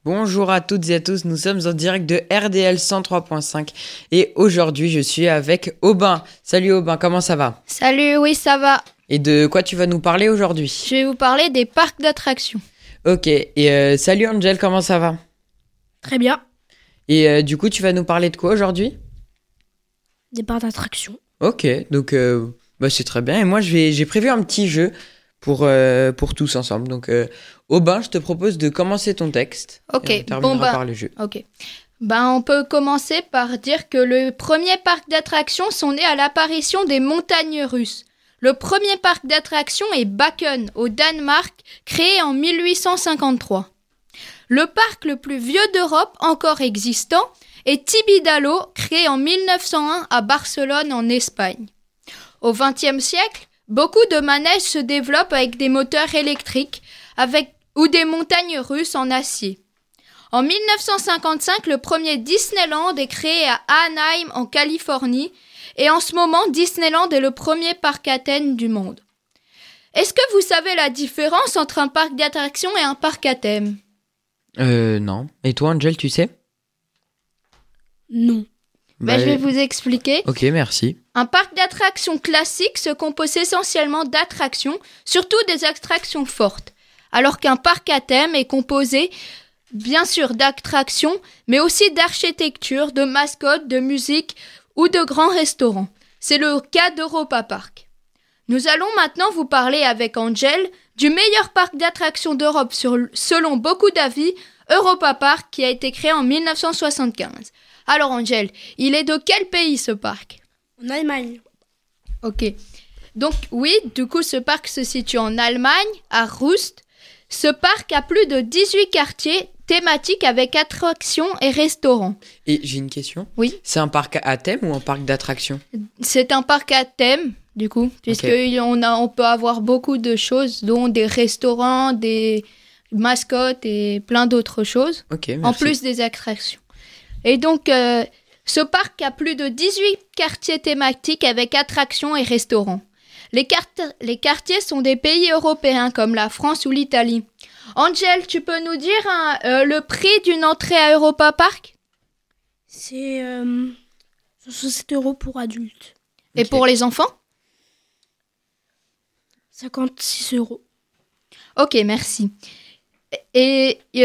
Bonjour à toutes et à tous, nous sommes en direct de RDL 103.5 et aujourd'hui je suis avec Aubin. Salut Aubin, comment ça va ? Salut, oui ça va. Et de quoi tu vas nous parler aujourd'hui ? Je vais vous parler des parcs d'attractions. Ok, et salut Angel, comment ça va ? Très bien. Et du coup tu vas nous parler de quoi aujourd'hui ? Des parcs d'attractions. Ok, donc c'est très bien et moi j'ai prévu un petit jeu pour tous ensemble. Donc Aubin, je te propose de commencer ton texte. Ok, et on terminera par le jeu. Ok. On peut commencer par dire que le premier parc d'attractions sont nés à l'apparition des montagnes russes. Le premier parc d'attractions est Bakken, au Danemark, créé en 1853. Le parc le plus vieux d'Europe encore existant est Tibidabo, créé en 1901 à Barcelone, en Espagne. Au XXe siècle, beaucoup de manèges se développent avec des moteurs électriques ou des montagnes russes en acier. En 1955, le premier Disneyland est créé à Anaheim, en Californie, et en ce moment, Disneyland est le premier parc à thème du monde. Est-ce que vous savez la différence entre un parc d'attractions et un parc à thème ? Non. Et toi Angel, tu sais ? Non. Je vais vous expliquer. Ok, merci. Un parc d'attractions classique se compose essentiellement d'attractions, surtout des attractions fortes, alors qu'un parc à thème est composé, bien sûr, d'attractions, mais aussi d'architecture, de mascottes, de musique ou de grands restaurants. C'est le cas d'Europa Park. Nous allons maintenant vous parler avec Angel du meilleur parc d'attractions d'Europe selon beaucoup d'avis, Europa Park, qui a été créé en 1975. Alors Angel, il est de quel pays ce parc ? En Allemagne. Ok. Donc oui, du coup ce parc se situe en Allemagne, à Rust. Ce parc a plus de 18 quartiers thématiques avec attractions et restaurants. Et j'ai une question. Oui. C'est un parc à thème ou un parc d'attractions ? C'est un parc à thème, du coup, puisqu'on peut avoir beaucoup de choses, dont des restaurants, des mascottes et plein d'autres choses, Ok, merci. en plus des attractions. Et donc, ce parc a plus de 18 quartiers thématiques avec attractions et restaurants. Les quartiers sont des pays européens comme la France ou l'Italie. Angel, tu peux nous dire le prix d'une entrée à Europa Park ? C'est 67 € pour adultes. Et Ok. pour les enfants ? 56 €. Ok, merci. Et il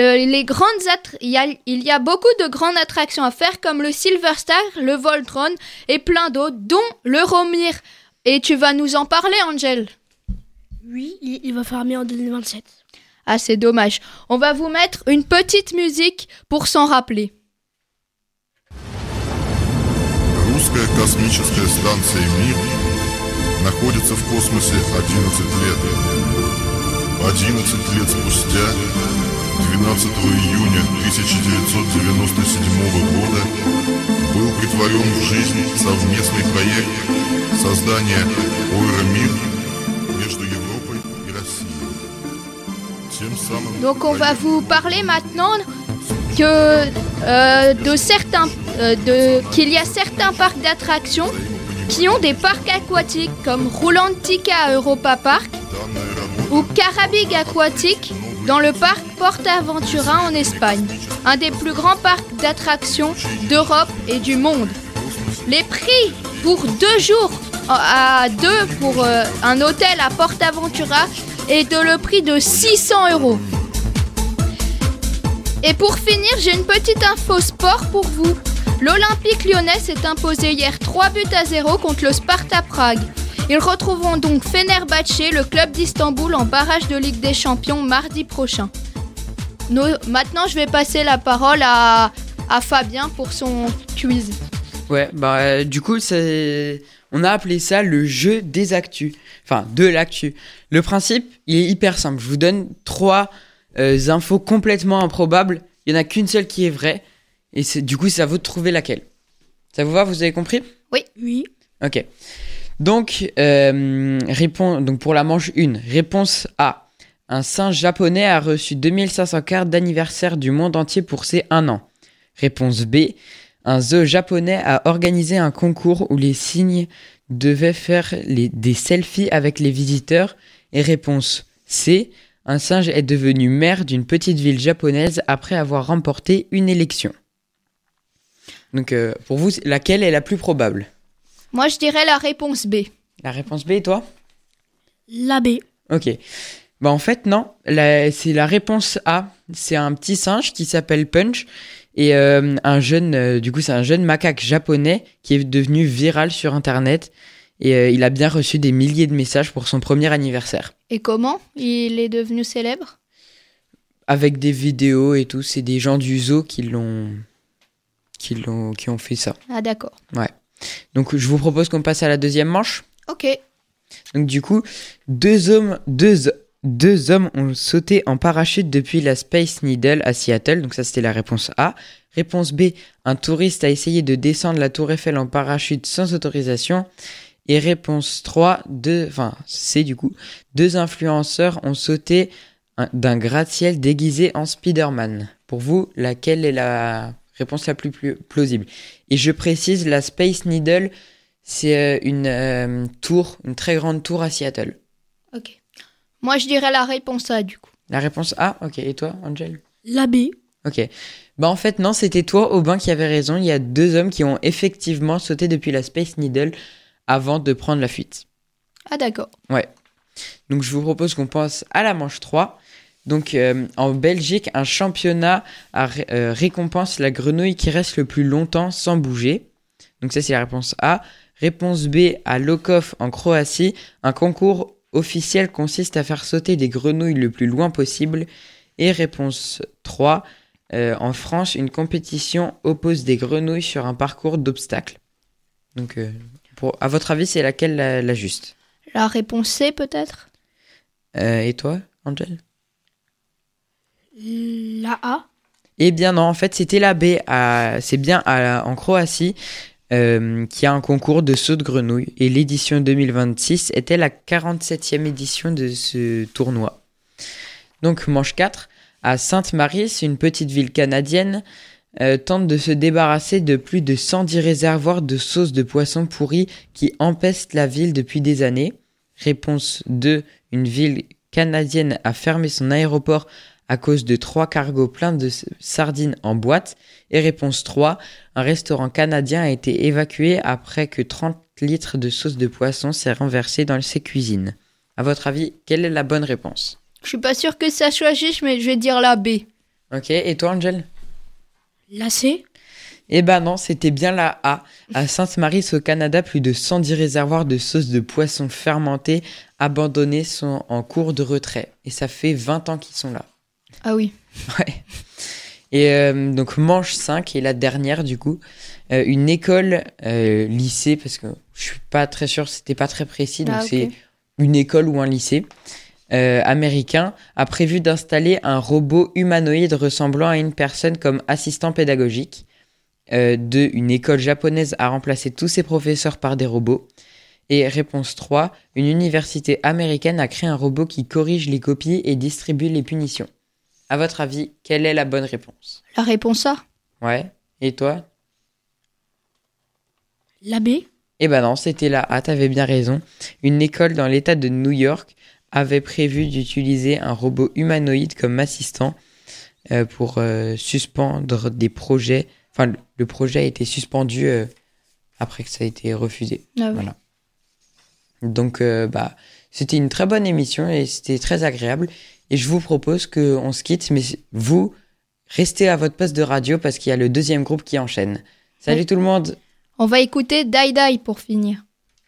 y a beaucoup de grandes attractions à faire comme le Silver Star, le Voltron et plein d'autres, dont l'Euromir. Et tu vas nous en parler, Angel ? Oui, il va fermer en 2027. Ah, c'est dommage. On va vous mettre une petite musique pour s'en rappeler. Русская космическая станция «Мир» находится в космосе 11 лет. 11 лет спустя, 12 июня 1997 года, был притворен в жизнь совместный проект создания «Ойра-Мир» между Европой и Россией. Тем самым Donc on va vous parler maintenant qu'il y a certains parcs d'attractions qui ont des parcs aquatiques comme Rulantica à Europa Park ou Carabig Aquatique dans le parc PortAventura en Espagne, un des plus grands parcs d'attractions d'Europe et du monde. Les prix pour 2 jours à 2 pour un hôtel à PortAventura est de le prix de 600 €. Et pour finir, j'ai une petite info sport pour vous. L'Olympique lyonnais s'est imposé hier 3-0 contre le Sparta Prague. Ils retrouveront donc Fenerbahçe, le club d'Istanbul, en barrage de Ligue des Champions mardi prochain. Maintenant, je vais passer la parole à Fabien pour son quiz. Ouais, du coup, on a appelé ça le jeu des actus. Enfin, de l'actu. Le principe, il est hyper simple. Je vous donne 3 infos complètement improbables. Il n'y en a qu'une seule qui est vraie. Et du coup, c'est à vous de trouver laquelle. Ça vous va ? Vous avez compris ? Oui. Ok. Donc, donc pour la manche 1, réponse A. Un singe japonais a reçu 2500 cartes d'anniversaire du monde entier pour ses 1 an. Réponse B. Un zoo japonais a organisé un concours où les cygnes devaient faire des selfies avec les visiteurs. Et réponse C. un singe est devenu maire d'une petite ville japonaise après avoir remporté une élection. Donc, pour vous, laquelle est la plus probable ? Moi, je dirais la réponse B. La réponse B, et toi ? La B. Ok. Bah en fait, non. C'est la réponse A. C'est un petit singe qui s'appelle Punch. Et c'est un jeune macaque japonais qui est devenu viral sur Internet. Et il a bien reçu des milliers de messages pour son premier anniversaire. Et comment il est devenu célèbre ? Avec des vidéos et tout. C'est des gens du zoo qui ont fait ça. Ah d'accord. Ouais. Donc je vous propose qu'on passe à la deuxième manche. Ok. Donc du coup, deux hommes ont sauté en parachute depuis la Space Needle à Seattle. Donc ça, c'était la réponse A. Réponse B, un touriste a essayé de descendre la tour Eiffel en parachute sans autorisation. Et réponse 3, C du coup, 2 influenceurs ont sauté d'un gratte-ciel déguisé en Spider-Man. Pour vous, laquelle est la réponse la plus plausible ? Et je précise, la Space Needle, c'est une très grande tour à Seattle. Ok. Moi, je dirais la réponse A, du coup. La réponse A, ok. Et toi, Angel ? La B. Ok. Bah en fait, non, c'était toi, Aubin, qui avait raison. Il y a 2 hommes qui ont effectivement sauté depuis la Space Needle avant de prendre la fuite. Ah d'accord. Ouais. Donc, je vous propose qu'on passe à la manche 3. Donc, en Belgique, un championnat récompense la grenouille qui reste le plus longtemps sans bouger. Donc, ça, c'est la réponse A. Réponse B, à Lokov, en Croatie, un concours officiel consiste à faire sauter des grenouilles le plus loin possible. Et réponse 3, en France, une compétition oppose des grenouilles sur un parcours d'obstacles. Donc, à votre avis, c'est laquelle la juste ? La réponse C, peut-être ? Et toi, Angel ? La A. Eh bien non, en fait, c'était la B. C'est bien en Croatie qui a un concours de saut de grenouille. Et l'édition 2026 était la 47e édition de ce tournoi. Donc, manche 4. À Sainte-Marie, une petite ville canadienne, tente de se débarrasser de plus de 110 réservoirs de sauce de poisson pourri qui empestent la ville depuis des années. Réponse 2. Une ville canadienne a fermé son aéroport à cause de 3 cargos pleins de sardines en boîte. Et réponse 3, un restaurant canadien a été évacué après que 30 litres de sauce de poisson s'est renversé dans ses cuisines. À votre avis, quelle est la bonne réponse ? Je suis pas sûre que ça soit juste, mais je vais dire la B. Ok, et toi, Angel ? La C. Eh ben non, c'était bien la A. À Sainte-Marie, au Canada, plus de 110 réservoirs de sauce de poisson fermentée abandonnés sont en cours de retrait. Et ça fait 20 ans qu'ils sont là. Ah oui. Ouais. Et donc manche 5 et la dernière du coup, une école lycée, parce que je suis pas très sûr, c'était pas très précis, donc c'est une école ou un lycée américain a prévu d'installer un robot humanoïde ressemblant à une personne comme assistant pédagogique. Une école japonaise a remplacé tous ses professeurs par des robots. Et réponse 3, une université américaine a créé un robot qui corrige les copies et distribue les punitions. À votre avis, quelle est la bonne réponse ? La réponse A. Ouais. Et toi ? La B. Eh ben non, c'était la A, t'avais bien raison. Une école dans l'état de New York avait prévu d'utiliser un robot humanoïde comme assistant pour suspendre des projets. Enfin, le projet a été suspendu après que ça a été refusé. Ah oui. Voilà. Donc, c'était une très bonne émission et c'était très agréable. Et je vous propose qu'on se quitte, mais vous, restez à votre poste de radio parce qu'il y a le deuxième groupe qui enchaîne. Salut tout le monde. On va écouter Die Die pour finir.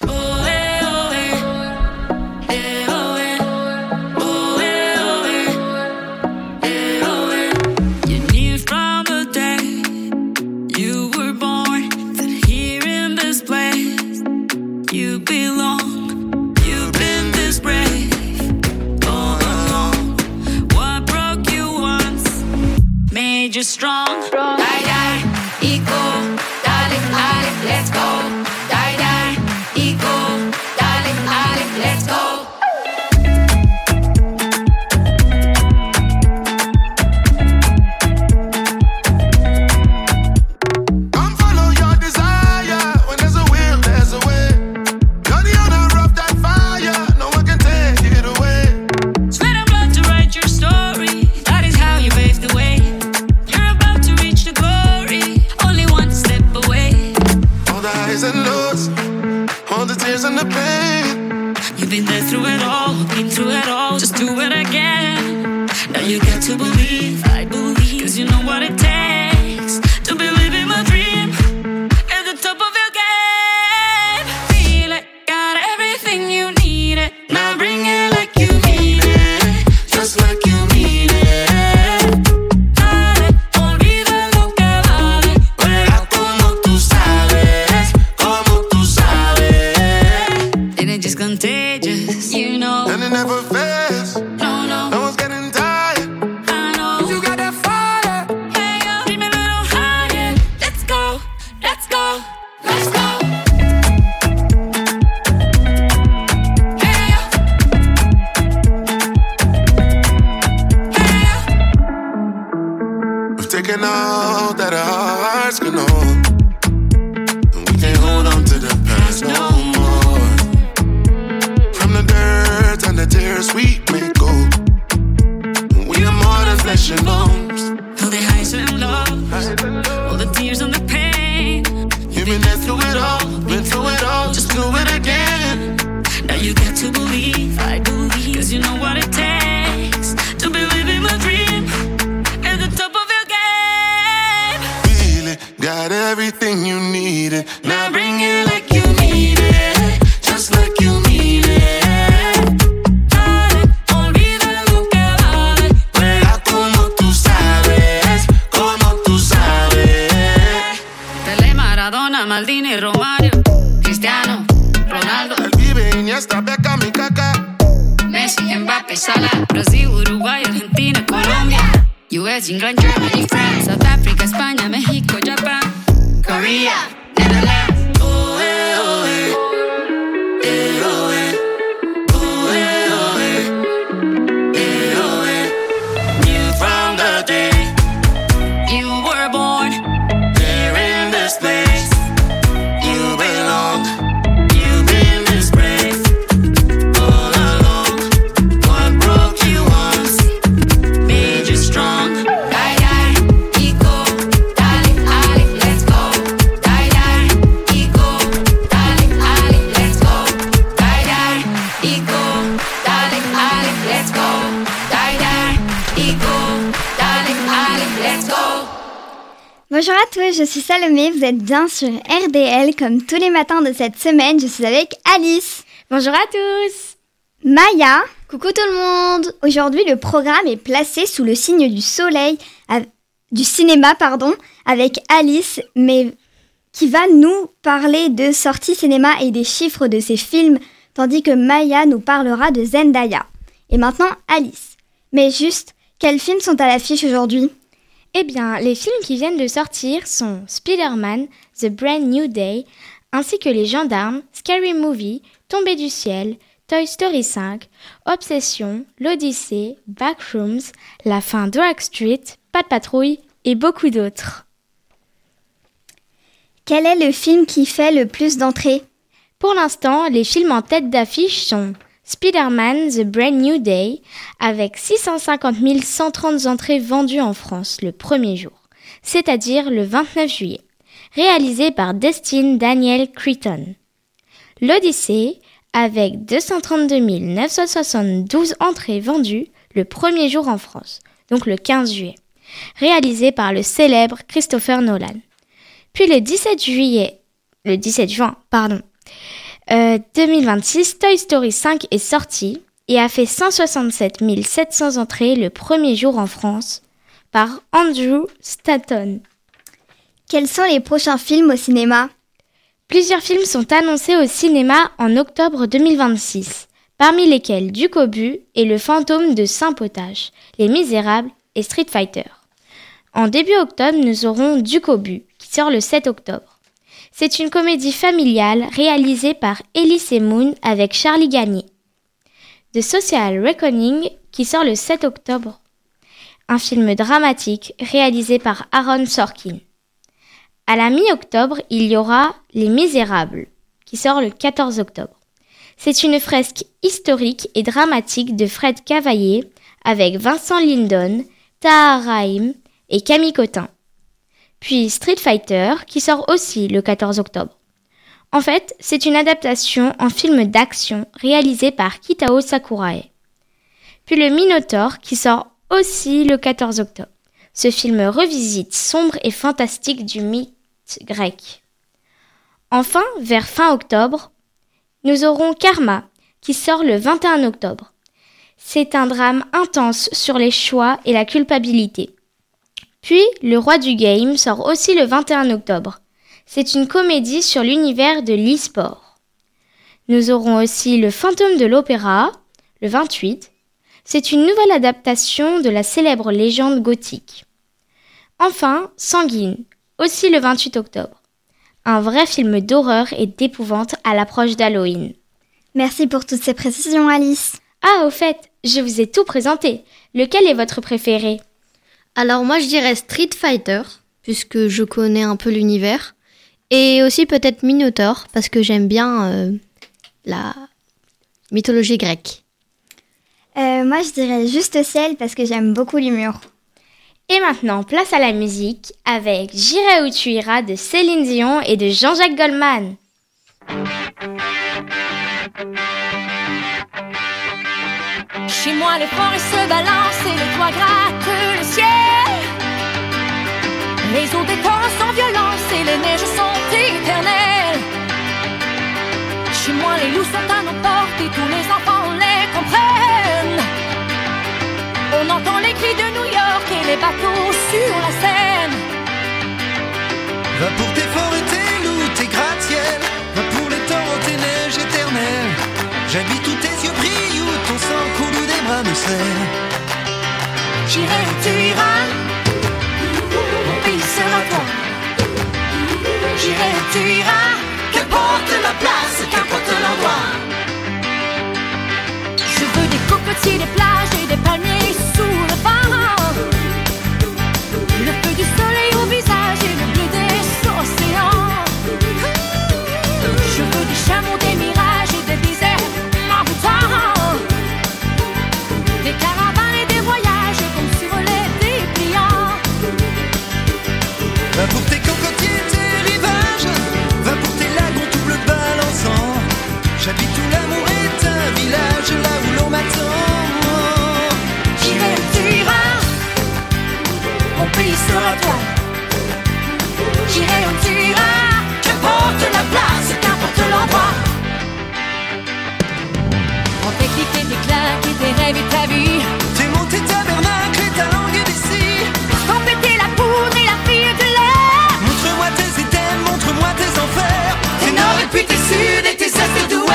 Just strong, die die, equal, darling, let's go, die die, highs and lows, all the tears and the pain. You've been there through it all, been through it all, just do it again. Now you got to believe, I believe, cause you know what it takes to believe in my dream. At the top of your game, feel it, got everything you need it. Now bring it like you mean it, just like you mean it. Dale, olvida lo que vale, juega como tú sabes, como tú sabes. And it's just contagious, you know. And it never fails. No, no. No one's getting tired. I know. You got that fire. Hey, yo, dream a little higher. Let's go, let's go, let's go. Hey, yo. Hey, yo. We've taken all that our hearts can hold, and we can't hold on to the past no more. From the dirt and the tears we may go, we are more than flesh and bones. All the highs and lows, all the tears and the pain. You've been there through it all, been through it all, just do it again. Now you got to believe, I believe, cause you know what it takes to believe in my dream. At the top of your game, Feel it, got everything you needed. Now bring it like you need it, just like you mean it. dale, olvida lo que vale. Juega como tú sabes, como tú sabes. Pelé, Maradona, Maldini, Romario, Cristiano, Ronaldo, El vive Iniesta, Beckham y Kaká. Messi, Mbappé, Salah, Brasil, Uruguay, Argentina, Colombia, US, England, Germany, France, South Africa, España, México, Japan, Korea, Netherlands. Oh, eh, oh, eh. Eh, oh, eh. Oh, eh, oh, eh. Eh, oh, eh. You from the day you were born, There in this place, you belong. You've been disgraced all along. What broke you once made you strong. Die, die, ego, dale, ale, let's go. Die, die, ego, dale, ale, let's go. Die, die, ego, dale, ale, let's go. Die, die, ego, dale, ale, let's go. Bonjour à tous, je suis Salomé, vous êtes bien sur RDL. Comme tous les matins de cette semaine, je suis avec Alice. Bonjour à tous. Maya. Coucou tout le monde. Aujourd'hui, le programme est placé sous le signe du soleil, du cinéma, avec Alice, mais qui va nous parler de sorties cinéma et des chiffres de ses films, tandis que Maya nous parlera de Zendaya. Et maintenant, Alice. Mais juste, quels films sont à l'affiche aujourd'hui ? Eh bien, les films qui viennent de sortir sont Spider-Man, The Brand New Day, ainsi que Les Gendarmes, Scary Movie, Tombé du ciel, Toy Story 5, Obsession, L'Odyssée, Backrooms, La fin d'Oak Street, Pat' Patrouille et beaucoup d'autres. Quel est le film qui fait le plus d'entrées ? Pour l'instant, les films en tête d'affiche sont Spider-Man, The Brand New Day, avec 650 130 entrées vendues en France le premier jour, c'est-à-dire le 29 juillet, réalisé par Destin Daniel Cretton. L'Odyssée, avec 232 972 entrées vendues le premier jour en France, donc le 15 juillet, réalisé par le célèbre Christopher Nolan. Puis le 17 juin, 2026, Toy Story 5 est sorti et a fait 167 700 entrées le premier jour en France par Andrew Stanton. Quels sont les prochains films au cinéma ? Plusieurs films sont annoncés au cinéma en octobre 2026, parmi lesquels Ducobu et Le Fantôme de Saint-Potage, Les Misérables et Street Fighter. En début octobre, nous aurons Ducobu, qui sort le 7 octobre. C'est une comédie familiale réalisée par Elise Moon avec Charlie Gagné. The Social Reckoning, qui sort le 7 octobre. Un film dramatique réalisé par Aaron Sorkin. À la mi-octobre, il y aura Les Misérables, qui sort le 14 octobre. C'est une fresque historique et dramatique de Fred Cavaillé avec Vincent Lindon, Tahar Rahim et Camille Cotin. Puis Street Fighter, qui sort aussi le 14 octobre. En fait, c'est une adaptation en film d'action réalisée par Kitao Sakurai. Puis le Minotaure qui sort aussi le 14 octobre. Ce film revisite sombre et fantastique du mythe grec. Enfin, vers fin octobre, nous aurons Karma qui sort le 21 octobre. C'est un drame intense sur les choix et la culpabilité. Puis, Le Roi du Game sort aussi le 21 octobre. C'est une comédie sur l'univers de l'e-sport. Nous aurons aussi Le Fantôme de l'Opéra, le 28. C'est une nouvelle adaptation de la célèbre légende gothique. Enfin, Sanguine, aussi le 28 octobre. Un vrai film d'horreur et d'épouvante à l'approche d'Halloween. Merci pour toutes ces précisions, Alice. Ah, au fait, je vous ai tout présenté. Lequel est votre préféré ? Alors moi je dirais Street Fighter, puisque je connais un peu l'univers. Et aussi peut-être Minotaur, parce que j'aime bien la mythologie grecque. Moi, je dirais Juste Ciel parce que j'aime beaucoup l'humour. Et maintenant, place à la musique avec J'irai où tu iras de Céline Dion et de Jean-Jacques Goldman. Chez moi, les forêts se balancent et les toits grattent le ciel. Les eaux des torrents sans violence et les neiges sont éternelles. Chez moi, les loups sont à nos portes et tous les enfants les comprennent. On entend les cris de New York et les bateaux sur la Seine. Va pour tes forêts, tes loups, tes gratte-ciel. Va pour les torrents, tes neiges éternelles. J'habite où tes yeux brillent, où ton sang coule, où des bras me serrent. J'irai où tu iras, mon pays sera toi. J'irai où tu iras, qu'importe la place, qu'importe l'endroit. Je veux des cocotiers, des plages et des palmiers sous le vent. Le feu du soleil au visage et le bleu des océans. Je veux des chameaux, des mirages et des déserts envoûtants. Des caravanes et des voyages comme sur les dépliants. Va pour tes cocotiers, tes rivages. Va pour tes lagons tout bleu balançant. J'habite où l'amour est un village, là où l'on m'attend. J'irai où tu iras, mon pays sera toi. J'irai où tu iras, qu'importe la place, qu'importe l'endroit. On tes clics et tes claques et tes rêves et ta vie. Tes mots, tes tabernacles et ta langue d'ici. Sans péter la poudre et la fille de l'air. Montre-moi tes items, montre-moi tes enfers. Tes nord et puis tes sud et tes est et d'ouest.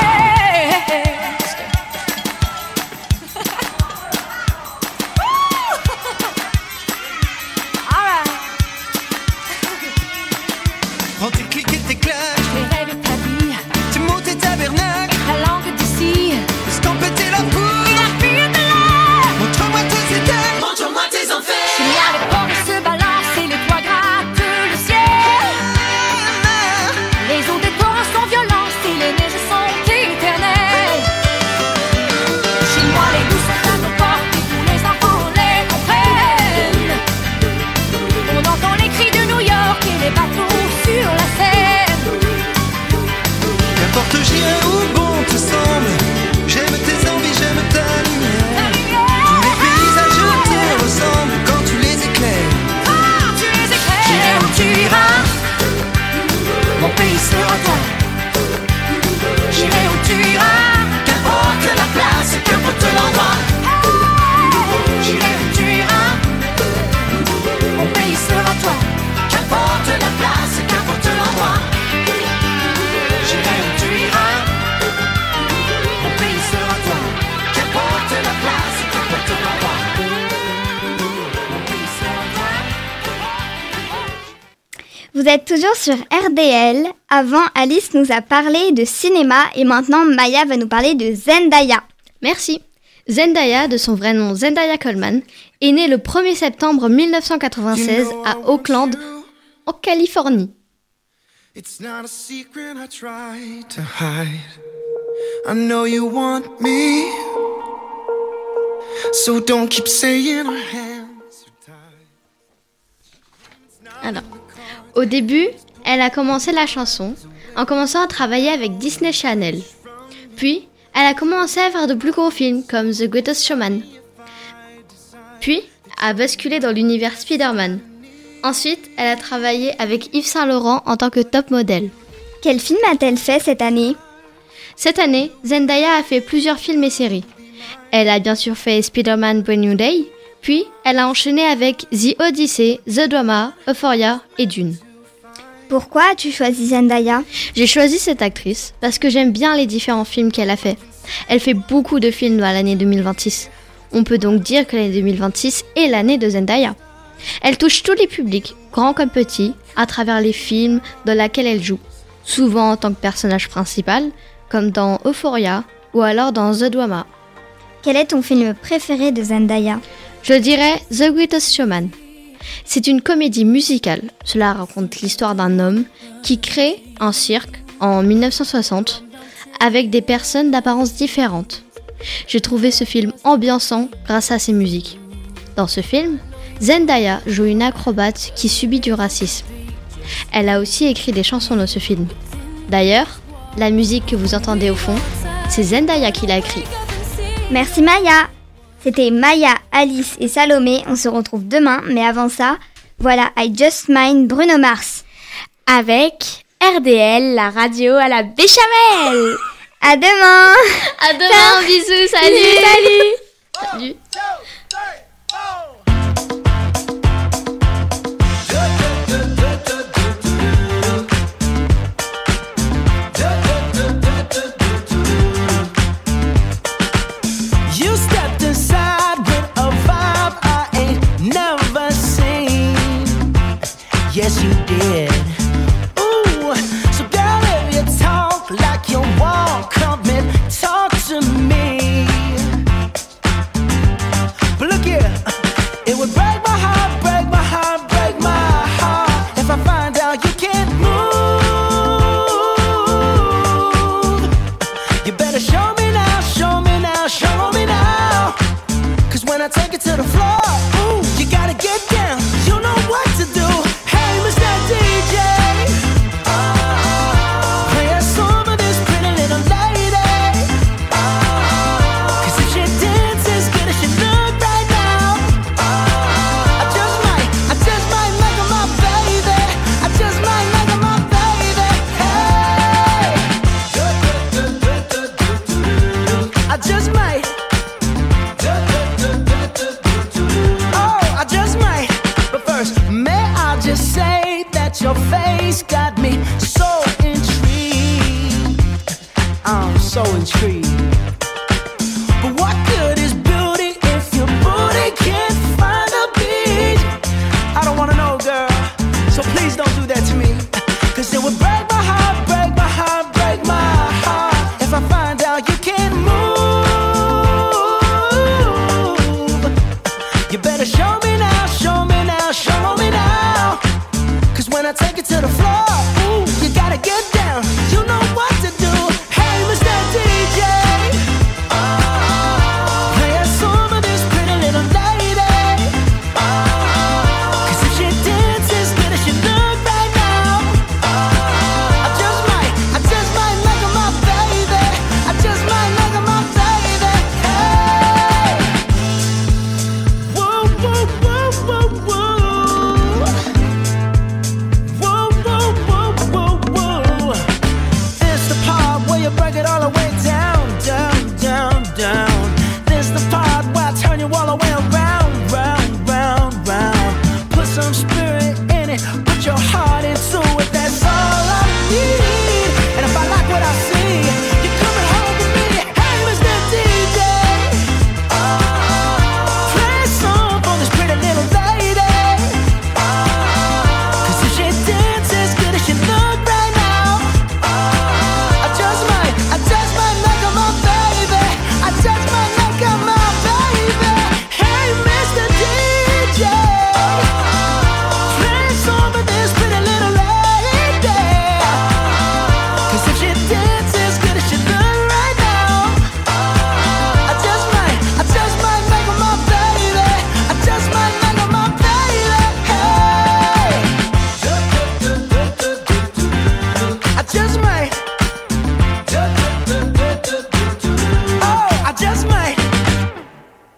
Prends tes clics et tes claques. Tes rêves et ta vie. Tes mots, tes tabernacles. Ta langue d'ici. Sans péter la poudre. La fille de l'air. Montre-moi tes items. Montre-moi tes enfers. Chez moi, les forêts se balancent et les toits grattent le ciel. Les eaux des torrents sont violentes et les neiges sont éternelles. Chez moi, les loups sont à nos portes et tous les enfants les comprennent. On entend les cris de New York et les bateaux sur la Seine. N'importe j'irai où bon te semble. J'aime tes envies, j'aime ta lumière. Tous les paysages te ressemblent quand tu les éclaires. Ah, tu les éclaires. J'irai où tu iras, mon pays sera toi. J'irai où tu iras, qu'importe la place, qu'importe l'endroit. J'irai où tu iras, mon pays sera toi. Qu'importe la place, qu'importe l'endroit. J'irai où tu iras, mon pays sera toi. Qu'importe la place, qu'importe l'endroit. Mon pays sera toi. Vous êtes toujours sur RDL. Avant, Alice nous a parlé de cinéma et maintenant Maya va nous parler de Zendaya. Merci. Zendaya, de son vrai nom Zendaya Coleman, est née le 1er septembre 1996 à Oakland, en Californie. It's not a secret I try to hide. I know you want me, so don't keep saying our hands are tied. Alors, au début, elle a commencé la chanson en commençant à travailler avec Disney Channel. Puis, elle a commencé à faire de plus gros films comme The Greatest Showman. Puis, a basculé dans l'univers Spider-Man. Ensuite, elle a travaillé avec Yves Saint Laurent en tant que top modèle. Quel film a-t-elle fait cette année? Cette année, Zendaya a fait plusieurs films et séries. Elle a bien sûr fait Spider-Man Brand New Day, puis elle a enchaîné avec The Odyssey, The Drama, Euphoria et Dune. Pourquoi as-tu choisi Zendaya? J'ai choisi cette actrice parce que j'aime bien les différents films qu'elle a fait. Elle fait beaucoup de films dans l'année 2026. On peut donc dire que l'année 2026 est l'année de Zendaya. Elle touche tous les publics, grands comme petits, à travers les films dans lesquels elle joue, souvent en tant que personnage principal, comme dans Euphoria ou alors dans The Drama. Quel est ton film préféré de Zendaya? Je dirais The Greatest Showman. C'est une comédie musicale. Cela raconte l'histoire d'un homme qui crée un cirque en 1960 avec des personnes d'apparence différentes. J'ai trouvé ce film ambiançant grâce à ses musiques. Dans ce film, Zendaya joue une acrobate qui subit du racisme. Elle a aussi écrit des chansons dans ce film. D'ailleurs, la musique que vous entendez au fond, c'est Zendaya qui l'a écrite. Merci Maya. C'était Maya, Alice et Salomé. On se retrouve demain, mais avant ça, voilà I Just Mine Bruno Mars. Avec RDL, la radio à la béchamel. À demain. À demain, bisous, salut. Salut. You stepped inside with a vibe I ain't never seen. Yes, you did. Ooh, so girl, if you talk like you walk, come and talk to me. But look here, it would break my heart, break my heart, break my heart if I find out you can't move. You better show me now, show me now, show me now. Cause when I take it to the floor, ooh, you gotta get down, you know what to do. Hey, Mr. DJ, play a song for this pretty little lady. Cause if she dances good as she look right now, I just might make her my baby. I just might make her my baby. Hey, I just might. Oh, I just might. But first, may I just say that your face got me so intrigued. I'm so intrigued.